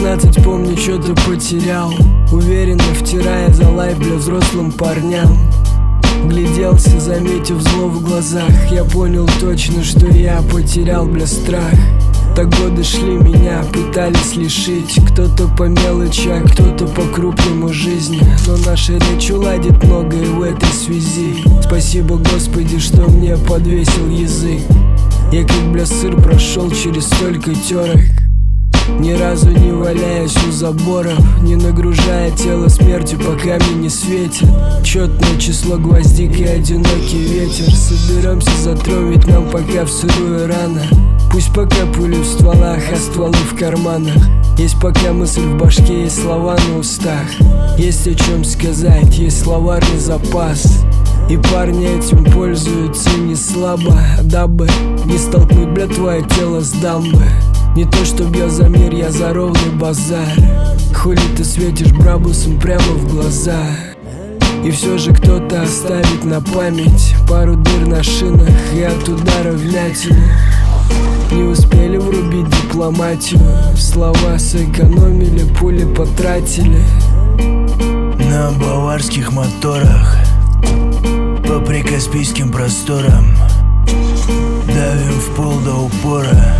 16 помню, что-то потерял, уверенно втирая за лайф, бля, взрослым парням. Гляделся, заметив зло в глазах, я понял точно, что я потерял, бля, страх. Так годы шли, меня пытались лишить, кто-то по мелочи, а кто-то по крупному жизни. Но наша речь уладит многое в этой связи. Спасибо, Господи, что мне подвесил язык. Я как, бля, сыр прошел через столько терок, ни разу не валяясь у заборов, не нагружая тело смертью, пока мне не светит четное число гвоздик и одинокий ветер. Соберемся за трон, ведь нам пока в сырую рано. Пусть пока пули в стволах, а стволы в карманах. Есть пока мысль в башке, есть слова на устах. Есть о чем сказать, есть словарный запас. И парни этим пользуются не слабо, дабы не столкнуть, бля, твое тело с дамбы. Не то чтоб я за мир, я за ровный базар. Хули ты светишь брабусом прямо в глаза. И все же кто-то оставит на память пару дыр на шинах и от удара вмятины. Не успели врубить дипломатию, слова сэкономили, пули потратили. На баварских моторах по прикаспийским просторам давим в пол до упора.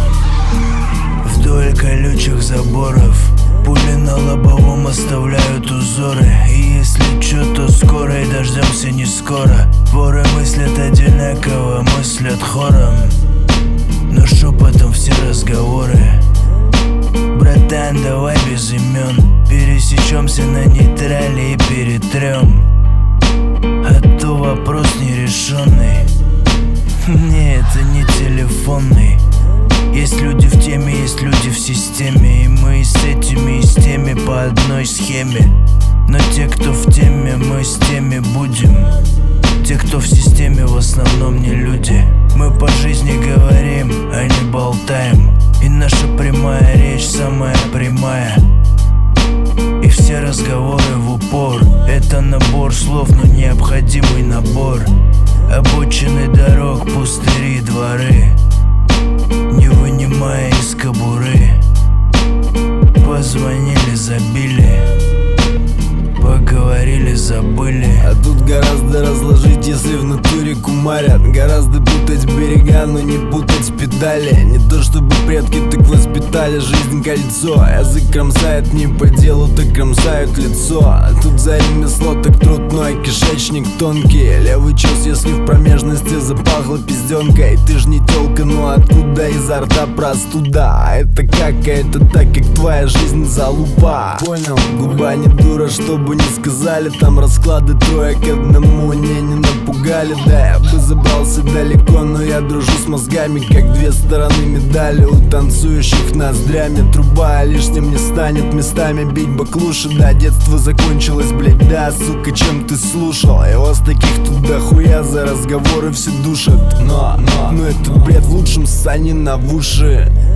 Вдоль колючих заборов пули на лобовом оставляют узоры. И если чё, то скоро и дождемся не скоро. Воры мыслят одинаково, мыслят хором, но шепотом все разговоры. Братан, давай без имен пересечемся на нейтрале и перетрем, а то вопрос нерешенный. Не, это не телефонный. Есть люди в теме, есть люди в системе. И мы и с этими, и с теми по одной схеме. Но те, кто в теме, мы с теми будем. Те, кто в системе, в основном не люди. Мы по жизни говорим, а не болтаем. И наша прямая речь самая прямая. И все разговоры в упор. Это набор слов, но необходимый набор. Обочины дорог, пустыри, дворы, не вынимая из кобуры. Позвонили, забили, поговорили, забыли. А тут гораздо разложить, если в натуре кумарят. Гораздо путать берега, но не путать педали. Не то чтобы предки так воспитали, жизнь кольцо. Язык кромсает не по делу, так кромсают лицо. А тут за ремесло, так трудной, кишечник тонкий. Левый чёс, если в промежности запахло пизденкой. Ты ж не тёлка, ну откуда изо рта простуда? А это какая-то так, как твоя жизнь залупа. Понял? Губа не дура, чтобы не сказали. Там расклады трое к одному, не напугали. Да, я бы забрался далеко, но я дружу с мозгами, как две стороны медали. У танцующих ноздрями труба лишним не станет. Местами бить баклуши, да, детство закончилось, блять, да, сука, чем ты слушал? И вас таких тут дохуя, за разговоры все душат. Но этот бред в лучшем ссани на в уши.